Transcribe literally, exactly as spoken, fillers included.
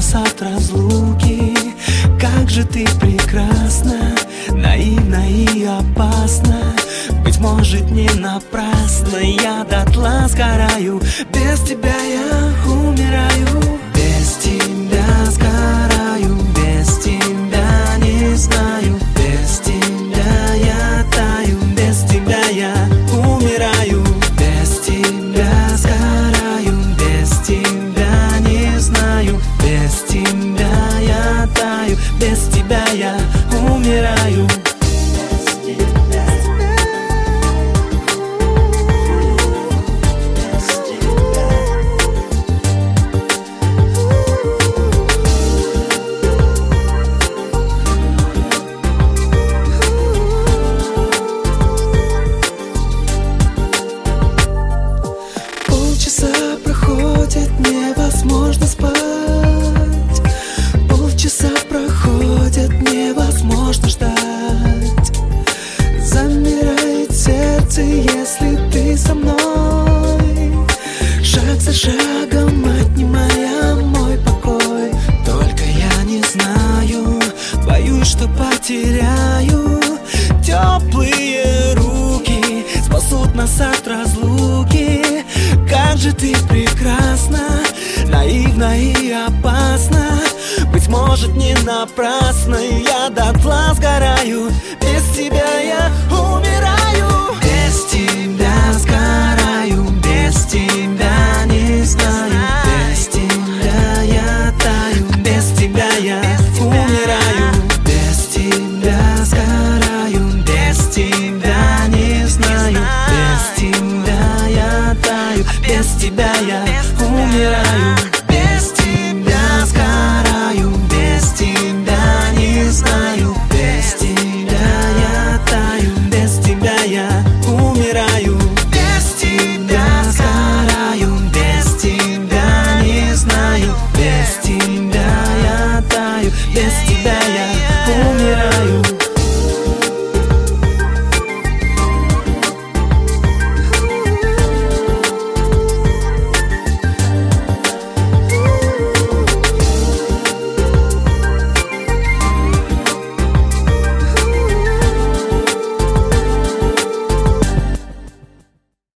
нас от разлуки. Как же ты прекрасна, наивна и опасна. Быть может, не напрасно я дотла сгораю. Без тебя я умираю. Без тебя сгораю, без тебя не знаю. Без тебя я таю, без тебя я умираю. Без тебя сгораю, без тебя не знаю. Без тебя я таю, без тебя я умираю. Полчаса проходит, невозможно спать. Полчаса проходит, невозможно ждать. Замирает сердце, если ты со мной. Шаг за шагом отнимая мой покой. Только я не знаю, боюсь, что потеряю. Теплые руки спасут нас от разлуки. Как же ты прекрасна, наивна и опасна. Быть может, не напрасно я дотла сгораю. Без тебя я умираю. Без тебя сгораю, без тебя не знаю. Без тебя я таю, без тебя я умираю. Без тебя сгораю, без тебя не знаю. Без тебя я таю, без тебя я умираю.